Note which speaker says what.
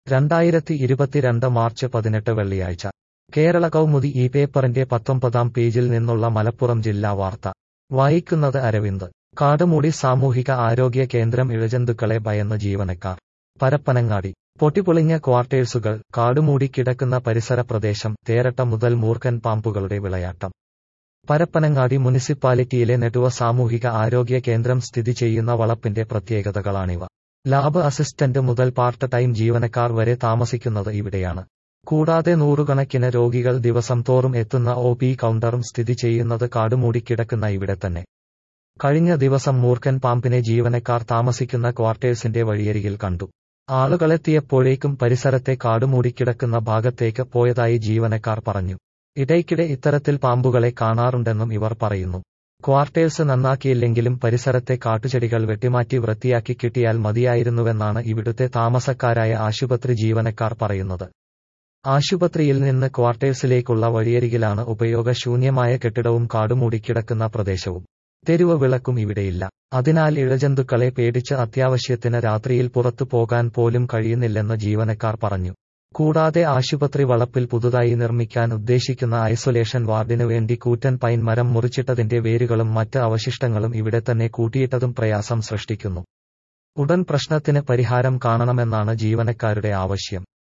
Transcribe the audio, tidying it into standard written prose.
Speaker 1: 2022 March 18 വെള്ളിയാഴ്ച കേരള കൗമുദി ഈ പേപ്പറിന്റെ 19-ാം പേജിൽ നിന്നുള്ള മലപ്പുറം ജില്ലാ വാർത്ത വായിക്കുന്നത് അരവിന്ദ്. കാടുമൂടി സാമൂഹിക ആരോഗ്യ കേന്ദ്രം, ഇഴജന്തുക്കളെ ഭയന്ന് ജീവനക്കാർ. പരപ്പനങ്ങാടി. പൊട്ടിപ്പൊളിഞ്ഞ ക്വാർട്ടേഴ്സുകൾ, കാടുമൂടി കിടക്കുന്ന പരിസര പ്രദേശം, തേരട്ട മുതൽ മൂർഖൻ പാമ്പുകളുടെ വിളയാട്ടം. പരപ്പനങ്ങാടി മുനിസിപ്പാലിറ്റിയിലെ നെടുവ സാമൂഹിക ആരോഗ്യ കേന്ദ്രം സ്ഥിതി ചെയ്യുന്ന വളപ്പിന്റെ പ്രത്യേകതകളാണിവ. ലാബ് അസിസ്റ്റന്റ് മുതൽ പാർട്ട് ടൈം ജീവനക്കാർ വരെ താമസിക്കുന്നത് ഇവിടെയാണ്. കൂടാതെ നൂറുകണക്കിന് രോഗികൾ ദിവസം തോറും എത്തുന്ന OP കൗണ്ടറും സ്ഥിതി ചെയ്യുന്നത് കാടുമൂടിക്കിടക്കുന്ന ഇവിടെ തന്നെ. കഴിഞ്ഞ ദിവസം മൂർഖൻ പാമ്പിനെ ജീവനക്കാർ താമസിക്കുന്ന ക്വാർട്ടേഴ്സിന്റെ വഴിയരികിൽ കണ്ടു. ആളുകളെത്തിയപ്പോഴേക്കും പരിസരത്തെ കാടുമൂടിക്കിടക്കുന്ന ഭാഗത്തേക്ക് പോയതായി ജീവനക്കാർ പറഞ്ഞു. ഇടയ്ക്കിടെ ഇത്തരത്തിൽ പാമ്പുകളെ കാണാറുണ്ടെന്നും ഇവർ പറയുന്നു. ക്വാർട്ടേഴ്സ് നന്നാക്കിയില്ലെങ്കിലും പരിസരത്തെ കാട്ടുചെടികൾ വെട്ടിമാറ്റി വൃത്തിയാക്കി കിട്ടിയാൽ മതിയായിരുന്നുവെന്നാണ് ഇവിടുത്തെ താമസക്കാരായ ആശുപത്രി ജീവനക്കാർ പറയുന്നത്. ആശുപത്രിയിൽ നിന്ന് ക്വാർട്ടേഴ്സിലേക്കുള്ള വഴിയരികിലാണ് ഉപയോഗശൂന്യമായ കെട്ടിടവും കാടുമൂടിക്കിടക്കുന്ന പ്രദേശവും. തെരുവ് വിളക്കും ഇവിടെയില്ല. അതിനാൽ ഇഴജന്തുക്കളെ പേടിച്ച് അത്യാവശ്യത്തിന് രാത്രിയിൽ പുറത്തു പോകാൻ പോലും കഴിയുന്നില്ലെന്ന് ജീവനക്കാർ പറഞ്ഞു. കൂടാതെ ആശുപത്രി വളപ്പിൽ പുതുതായി നിർമ്മിക്കാൻ ഉദ്ദേശിക്കുന്ന ഐസൊലേഷൻ വാർഡിനു വേണ്ടി കൂറ്റൻ പൈൻ മരം മുറിച്ചിട്ടതിന്റെ വേരുകളും മറ്റ് അവശിഷ്ടങ്ങളും ഇവിടെ തന്നെ കൂട്ടിയിട്ടതും പ്രയാസം സൃഷ്ടിക്കുന്നു. ഉടൻ പ്രശ്നത്തിന് പരിഹാരം കാണണമെന്നാണ് ജീവനക്കാരുടെ ആവശ്യം.